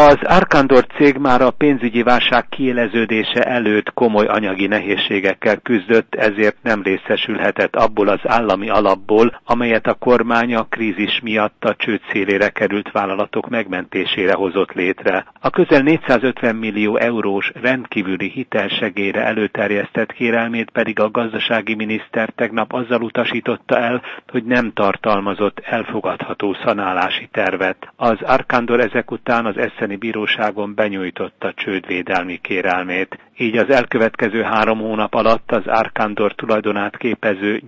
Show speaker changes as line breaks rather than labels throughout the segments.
Az Arcandor cég már a pénzügyi válság kiéleződése előtt komoly anyagi nehézségekkel küzdött, ezért nem részesülhetett abból az állami alapból, amelyet a kormány a krízis miatt a csőd szélére került vállalatok megmentésére hozott létre. A közel 450 millió eurós rendkívüli hitelsegélyre előterjesztett kérelmét pedig a gazdasági miniszter tegnap azzal utasította el, hogy nem tartalmazott elfogadható szanálási tervet. Az Arcandor ezek után az esseni bíróságon benyújtotta csődvédelmi kérelmét. Így az elkövetkező 3 hónap alatt az Arcandor tulajdonát képező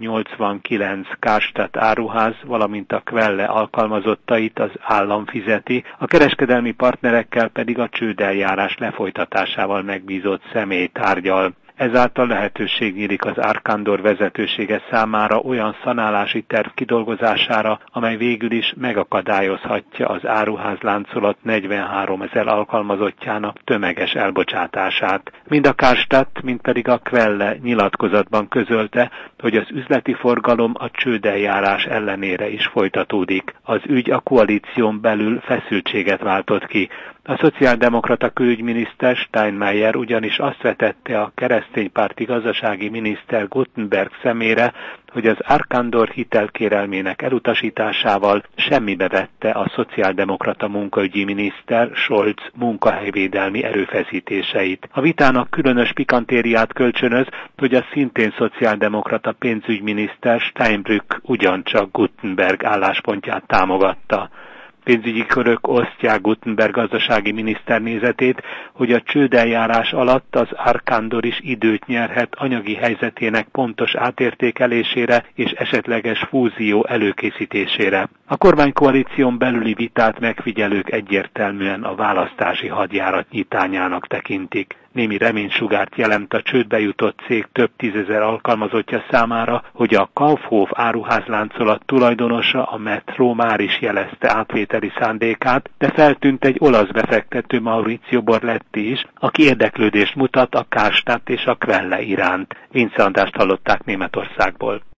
89 Karstadt áruház, valamint a Quelle alkalmazottait az állam fizeti, a kereskedelmi partnerekkel pedig a csődeljárás lefolytatásával megbízott személy tárgyal. Ezáltal lehetőség nyílik az Arcandor vezetősége számára olyan szanálási terv kidolgozására, amely végül is megakadályozhatja az áruházláncolat 43 000 alkalmazottjának tömeges elbocsátását. Mind a Karstadt, mind pedig a Quelle nyilatkozatban közölte, hogy az üzleti forgalom a csődeljárás ellenére is folytatódik. Az ügy a koalíción belül feszültséget váltott ki. A szociáldemokrata külügyminiszter Steinmeier ugyanis azt vetette a kereszténypárti gazdasági miniszter Gutenberg szemére, hogy az Arcandor hitelkérelmének elutasításával semmibe vette a szociáldemokrata munkaügyi miniszter Scholz munkahelyvédelmi erőfeszítéseit. A vitának különös pikantériát kölcsönöz, hogy a szintén szociáldemokrata pénzügyminiszter Steinbrück ugyancsak Gutenberg álláspontját támogatta. Pénzügyi körök osztják Gutenberg gazdasági miniszter nézetét, hogy a csődeljárás alatt az Arcandor is időt nyerhet anyagi helyzetének pontos átértékelésére és esetleges fúzió előkészítésére. A kormánykoalíción belüli vitát megfigyelők egyértelműen a választási hadjárat nyitányának tekintik. Némi reménysugárt jelent a csődbe jutott cég több tízezer alkalmazottja számára, hogy a Kaufhof áruházláncolat tulajdonosa, a Metro már is jelezte átvételi szándékát, de feltűnt egy olasz befektető, Maurizio Borletti is, aki érdeklődést mutat a Karstadt és a Quelle iránt. Vince Andrást hallották Németországból.